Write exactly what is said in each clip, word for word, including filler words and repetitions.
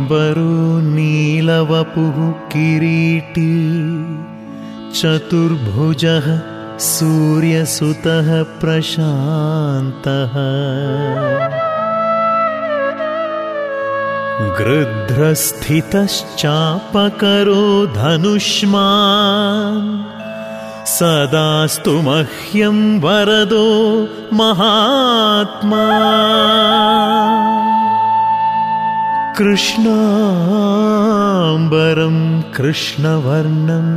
शुक्लाम्बरो नीलवपुः किरीटी चतुर्भुजः सूर्यसुतः प्रशान्तः गृध्रस्थितश्चापकरो धनुष्मान् सदास्तु मह्यं वरदो महात्मा कृष्णाम्बरं कृष्णवर्णं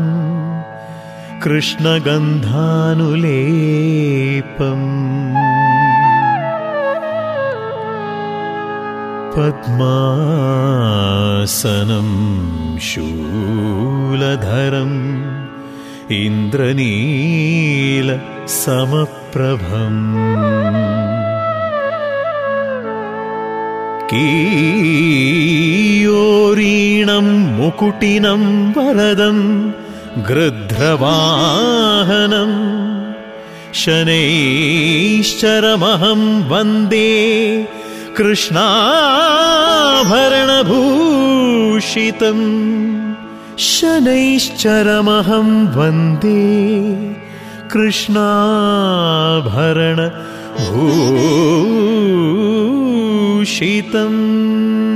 कृष्णगन्धानुलेपम् पद्मासनं शूलधरम् इन्द्रनीलसमप्रभम् कीयोरीणं मुकुटिनं वरदं गृध्रवाहनं शनैश्चरमहं वन्दे कृष्णाभरणभूषितम् शनैश्चरमहं वन्दे कृष्णाभरणभूषितम्।